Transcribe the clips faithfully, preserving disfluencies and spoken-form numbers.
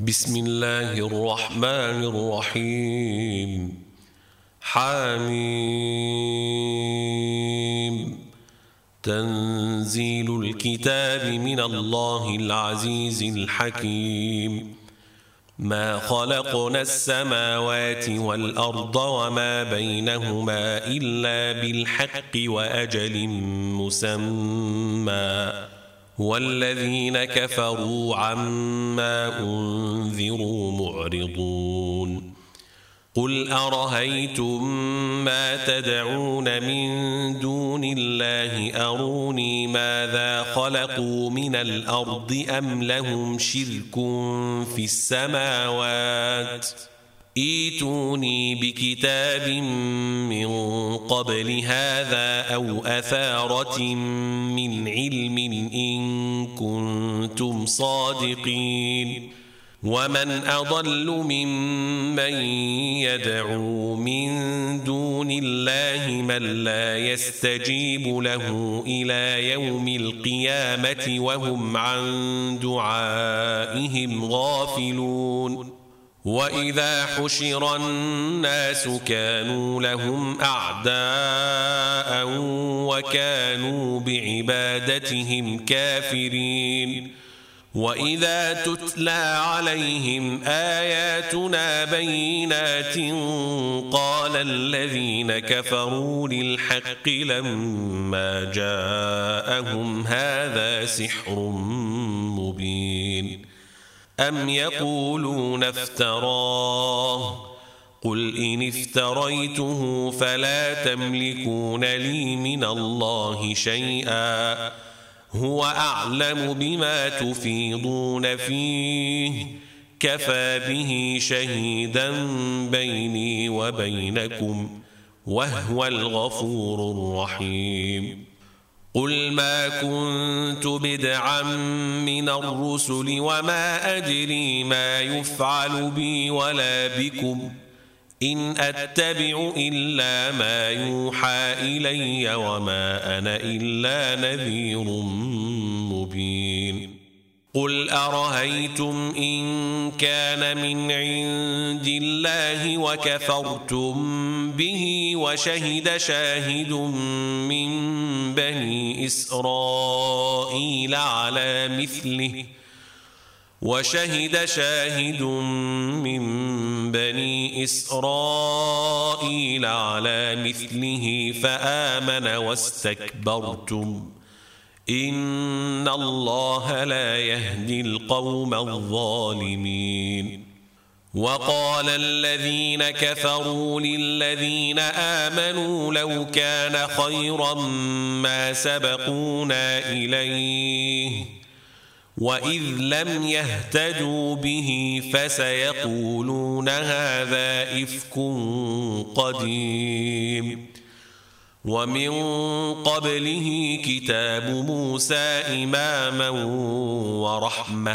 بسم الله الرحمن الرحيم. حميم. تنزيل الكتاب من الله العزيز الحكيم. ما خلقنا السماوات والأرض وما بينهما إلا بالحق وأجل مسمى، والذين كفروا عما أنذروا معرضون. قل أرهيتم ما تدعون من دون الله أروني ماذا خلقوا من الأرض أم لهم شرك في السماوات، ائتوني بكتاب من قبل هذا أو أثارة من علم إن كنتم صادقين. ومن أضل ممن يدعو من دون الله من لا يستجيب له إلى يوم القيامة وهم عن دعائهم غافلون. وإذا حشر الناس كانوا لهم أعداء وكانوا بعبادتهم كافرين. وإذا تتلى عليهم آياتنا بينات قال الذين كفروا للحق لما جاءهم هذا سحر مبين. أم يقولون افتراه قل إن افتريته فلا تملكون لي من الله شيئا هو أعلم بما تفيضون فيه كفى به شهيدا بيني وبينكم وهو الغفور الرحيم. قل ما كنت بدعا من الرسل وما أدري ما يفعل بي ولا بكم إن أتبع إلا ما يوحى إلي وما أنا إلا نذير مبين. قل أرهيتم إن كان من عند الله وكفرتم به وشهد شاهد من بني إسرائيل على مثله وشهد شاهد من بني إسرائيل على مثله فآمن واستكبرتم إن الله لا يهدي القوم الظالمين. وقال الذين كفروا للذين آمنوا لو كان خيرا ما سبقونا إليه وإذ لم يهتدوا به فسيقولون هذا إفك قديم. ومن قبله كتاب موسى إماما ورحمة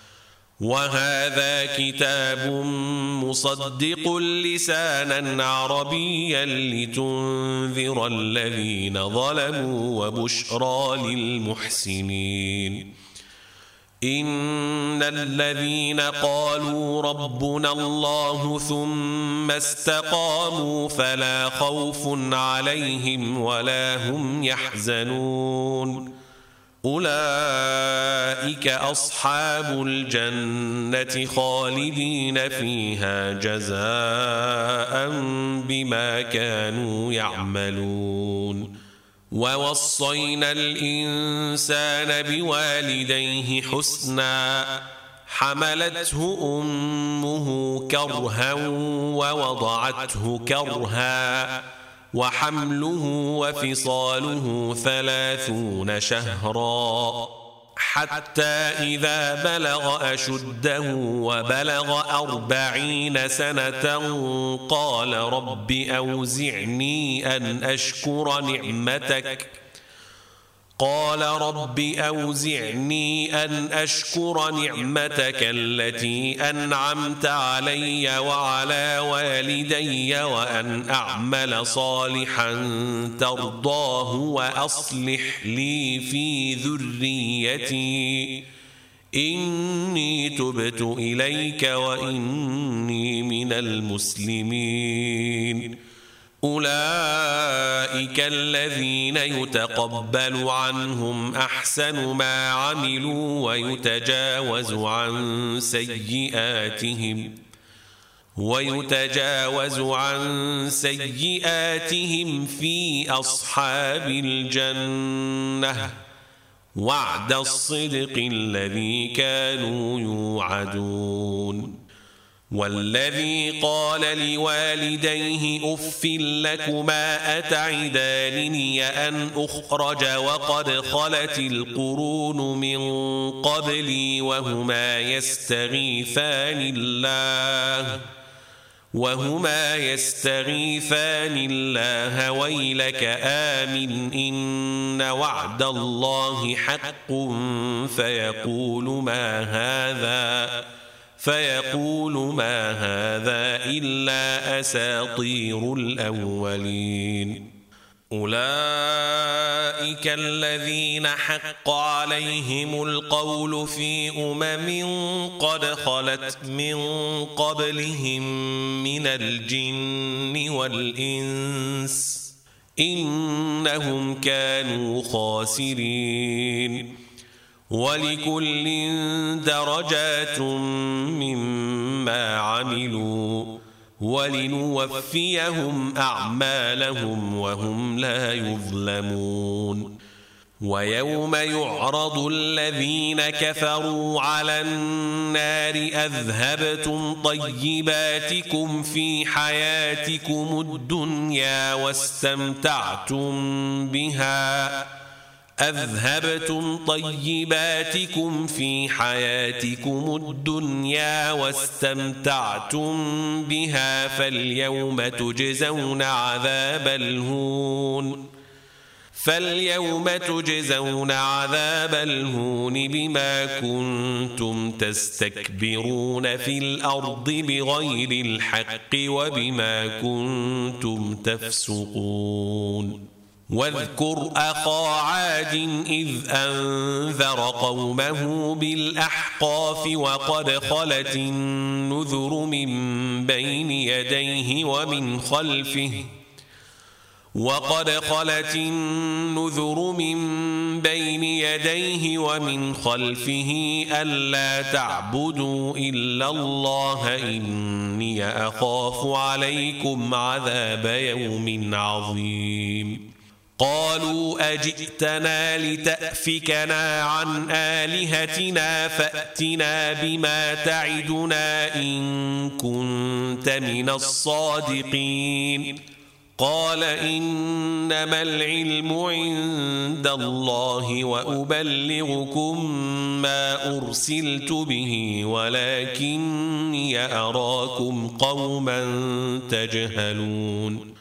وهذا كتاب مصدق لسانا عربيا لتنذر الذين ظلموا وبشرى للمحسنين. إن الذين قالوا ربنا الله ثم استقاموا فلا خوف عليهم ولا هم يحزنون أولئك أصحاب الجنة خالدين فيها جزاء بما كانوا يعملون. ووصينا الإنسان بوالديه حسنا حملته أمه كرها ووضعته كرها وحمله وفصاله ثلاثون شهرا حتى إذا بلغ أشده وبلغ أربعين سنة قال رب أوزعني أن أشكر نعمتك قال رب أوزعني أن أشكر نعمتك التي أنعمت علي وعلى والدي وأن أعمل صالحا ترضاه وأصلح لي في ذريتي إني تبت إليك وإني من المسلمين أولئك الذين يتقبل عنهم أحسن ما عملوا ويتجاوز عن سيئاتهم ويتجاوز عن سيئاتهم في أصحاب الجنة وعد الصدق الذي كانوا يوعدون والذي قال لوالديه أف لكما أتعدانني أن أخرج وقد خلت القرون من قبلي وهما يستغيثان الله وهما يستغيثان الله ويلك آمن إن وعد الله حق فيقول ما هذا فيقول ما هذا إلا أساطير الأولين أولئك الذين حق عليهم القول في أمم قد خلت من قبلهم من الجن والإنس إنهم كانوا خاسرين ولكل درجات مما عملوا ولنوفيهم أعمالهم وهم لا يظلمون ويوم يعرض الذين كفروا على النار أذهبتم طيباتكم في حياتكم الدنيا واستمتعتم بها أذهبتم طيباتكم في حياتكم الدنيا واستمتعتم بها فاليوم تجزون عذاب الهون فاليوم تجزون عذاب الهون بما كنتم تستكبرون في الأرض بغير الحق وبما كنتم تفسقون واذكر أخا عاد إذ أنذر قومه بالأحقاف وقد خلت النذر من بين يديه ومن خلفه وقد خلت النذر من بين يديه ومن خلفه ألا تعبدوا إلا الله إني أخاف عليكم عذاب يوم عظيم قالوا أجئتنا لتأفكنا عن آلهتنا فأتنا بما تعدنا إن كنت من الصادقين قال إنما العلم عند الله وأبلغكم ما أرسلت به ولكني أراكم قوما تجهلون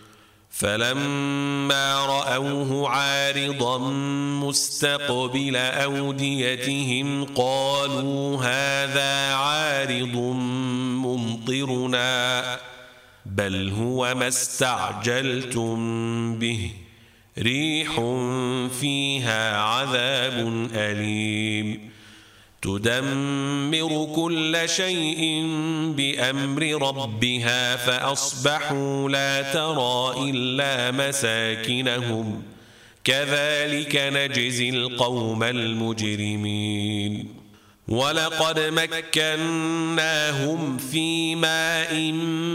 فلما رأوه عارضا مستقبل أوديتهم قالوا هذا عارض ممطرنا بل هو ما استعجلتم به ريح فيها عذاب أليم تدمر كل شيء بأمر ربها فأصبحوا لا ترى إلا مساكنهم كذلك نجزي القوم المجرمين ولقد مكناهم في ماء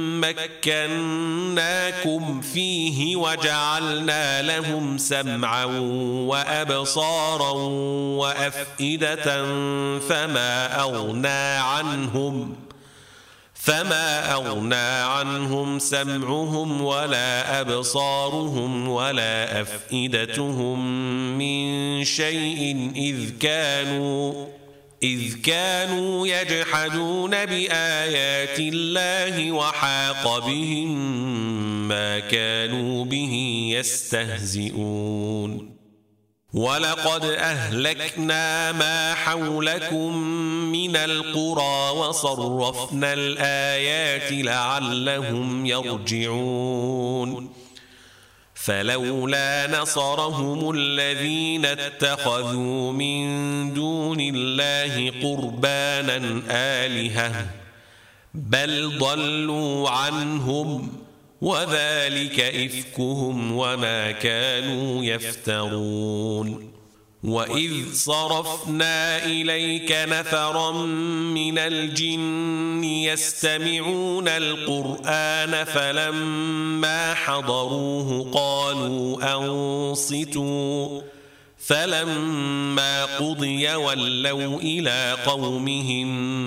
مكناكم فيه وجعلنا لهم سمعا وأبصارا وأفئدة فما أغنى عنهم فما أغنى عنهم سمعهم ولا أبصارهم ولا أفئدتهم من شيء إذ كانوا إذ كانوا يجحدون بآيات الله وحاق بهم ما كانوا به يستهزئون ولقد أهلكنا ما حولكم من القرى وصرفنا الآيات لعلهم يرجعون فلولا نصرهم الذين اتخذوا من دون الله قربانا آلهة بل ضلوا عنهم وذلك إفكهم وما كانوا يفترون وإذ صرفنا إليك نفرا من الجن يستمعون القرآن فلما حضروه قالوا أنصتوا فلما قضي ولوا إلى قومهم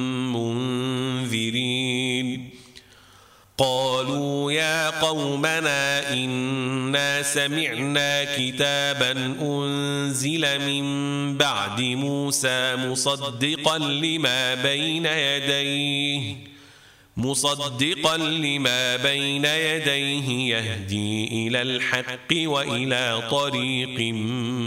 منذرين قالوا يا قومنا إنا سمعنا كتابا أنزل من بعد موسى مصدقا لما بين يديه مصدقا لما بين يديه يهدي إلى الحق وإلى طريق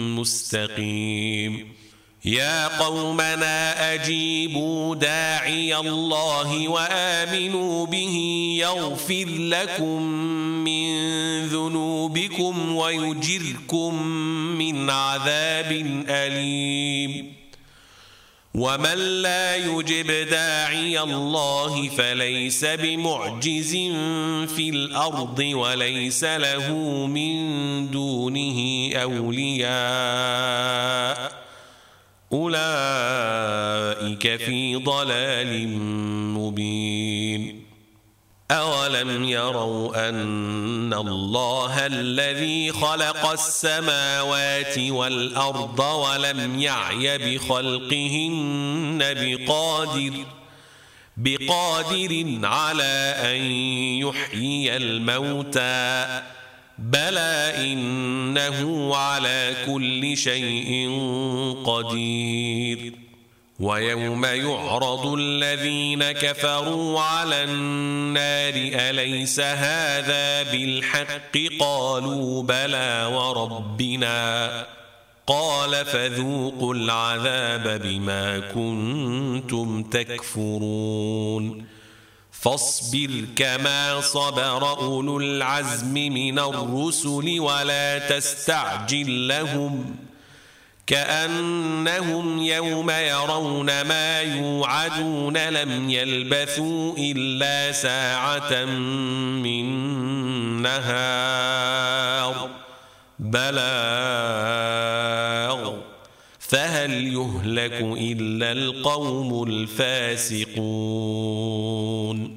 مستقيم يا قومنا أجيبوا داعي الله وآمنوا به يغفر لكم من ذنوبكم ويجركم من عذاب أليم ومن لا يجب داعي الله فليس بمعجز في الأرض وليس له من دونه أولياء أولئك في ضلال مبين أولم يروا أن الله الذي خلق السماوات والأرض ولم يعي بخلقهن بقادر بقادر على أن يحيي الموتى بلى إنه على كل شيء قدير ويوم يعرض الذين كفروا على النار أليس هذا بالحق قالوا بلى وربنا قال فذوقوا العذاب بما كنتم تكفرون فاصبر كما صبر أولو العزم من الرسل ولا تستعجل لهم كأنهم يوم يرون ما يوعدون لم يلبثوا إلا ساعة من نهار بلاغ فهل يهلك إلا القوم الفاسقون